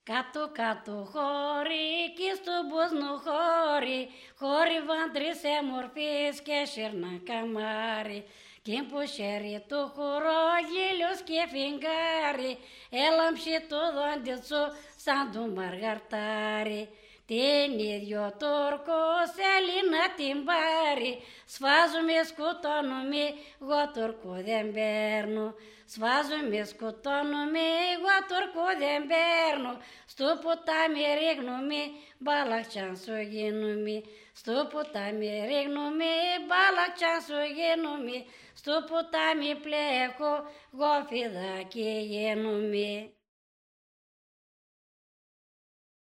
Κάτω χώρι κι στο μπούσνο χώρι, χώρι βάντρισε μορφής και σύρνα καμάρι. Κι που χέρι του χωρό γέλιος και φιγγάρι, έλαμψε το δόντι σου σαν του μαργαρτάρι. Την ίδιο Τούρκος θέλει να την πάρει, σφάζουμε σκοτώνουμε, εγώ Τούρκο δεν παίρνω. Σφάζουμε σκοτώνουμε, εγώ Τούρκο δεν παίρνω. Στο ποτάμι ρίχνουμε, μπαλακτσάν σου γίνουμε. Στο ποτάμι ρίχνουμε, μπαλακτσάν σου γίνουμε. Στο ποτάμι πλέχω, εγώ φιδάκι γίνουμε.